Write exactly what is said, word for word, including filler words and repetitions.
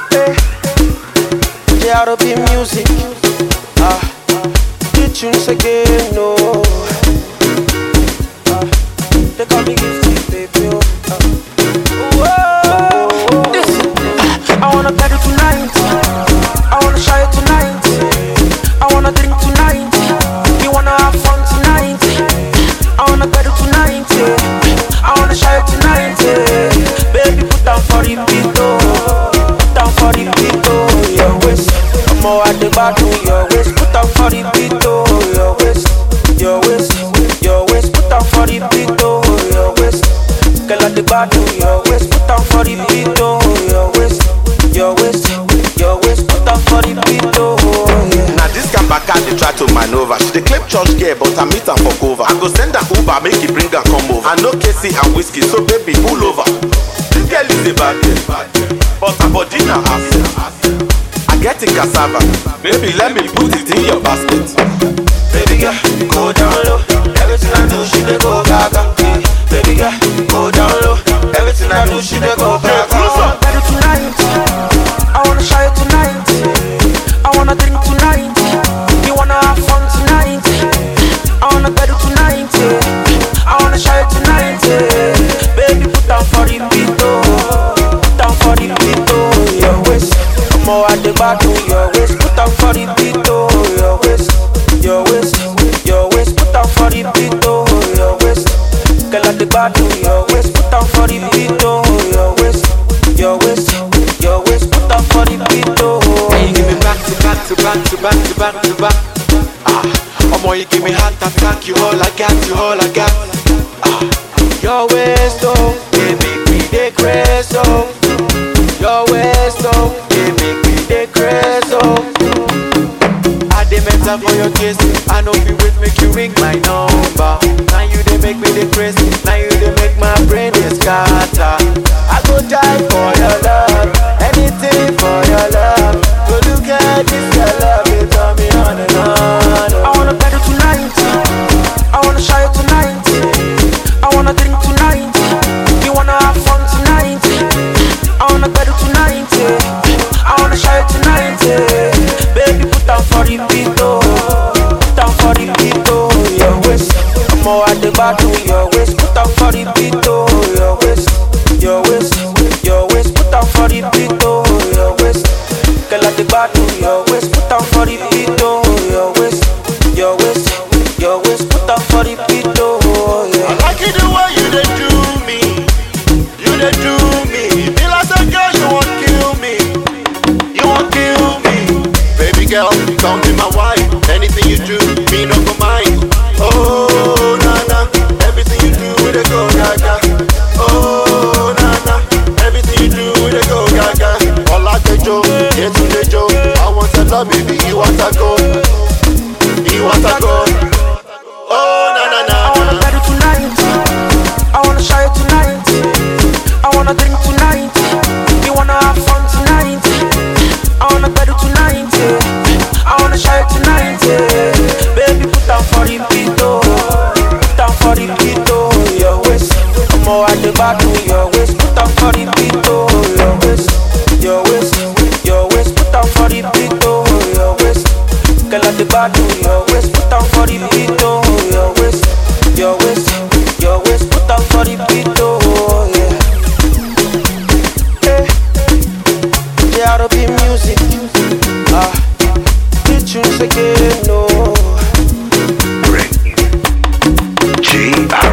Hey, J R B music. Ah, the tunes again, no. Ah, they call me Gifty, baby. Oh, ah. Whoa, this. I wanna party tonight. I wanna shy tonight. I wanna drink tonight. You wanna have fun tonight. I wanna party tonight. I wanna shy tonight. Baby, put down for the beat, oh. Put down for the beat, oh. Your waist, I'm more at the bottom. Your waist, put down for the beat, oh. Your waist, your waist, your waist, put down for the beat, oh. Your waist, girl at the bottom. Your waist, put down for the beat, oh. Your waist, your waist, your waist, put down for the beat, oh. Yeah. Now this can back out, they try to maneuver. She dey claim church girl, but I meet her for cover. I go send her Uber, make it bring her come over. I know Casey and whiskey, so baby pull over. This girl is a bad girl, but her body na ass. I get the cassava, baby let me put it in your basket. Baby girl, go down low. Everything I do, she dey go gaga. Baby girl, go down low. Everything I do, she dey go gaga. I wanna party tonight. I wanna shy tonight. I wanna drink tonight. You wanna have fun tonight. I wanna party tonight. I wanna shy tonight. Baby, put down for the beat, oh. Put down for the beat, oh. Your waist, I'm more at the bottom. Your waist, put down for the beat, oh. Your waist, your waist, your waist, put down for the beat, oh. Your waist, girl at the bottom. Your waist, put down for the beat, oh. Your waist, your waist, your waist, put down for the beat, oh. And you give me back to back to back to back to back to back. Ah, omo, you give me heart attack. You all I got, you all I got. Ah, your waist, oh, they make me dey crazy, oh. Your waist, oh, they make me dey crazy, oh. I dey mental for your kiss. I know if you wait, make you ring my number. Now you dey make me dey crazy. Now you dey make my brain dey scatter. I go die for your love, anything for your love. Go look at this your love, it turn me on and on. I wanna party tonight. I wanna shy tonight. I wanna drink tonight. You wanna have fun tonight. I wanna party tonight. I wanna shy tonight. Baby, put down for the beat, oh. Put down for the beat, oh. Your waist, I'm more at the bottom. Your waist, put down for the beat, oh. Your waist, your waist, your waist, put down for the beat, oh. Your waist, girl at the bottom. Your waist, put down for the beat, oh. Your waist, your waist, your waist, put down for the beat, oh. Yeah. I like it the way you dey do me, you dey do me. Be like a girl, you won't kill me, you won't kill me. Baby girl, come be my wife. Anything you do, me no go mind. Oh na na, everything you do, we dey go gaga. Oh na na, everything you do, we dey go gaga. All I dey do, get to the joke. I want to love, baby, you want to go, you want to go. Oh na na na. I wanna party tonight. I wanna shy tonight. I wanna drink tonight. You wanna have fun tonight. I wanna party tonight. I wanna shy tonight. Baby, put down for the beat, oh. Put down for the beat, oh. Your waist, I'm more at the bottom. Your waist, put down for the beat, oh. Your waist, your waist, your waist, put down for the beat, oh. Your waist, girl at the bottom. Your waist, put down for the beat, oh. Your waist, your waist, your waist, put down for the beat, oh. Yeah. Hey, J R B music. Ah, the tunes again, no. G R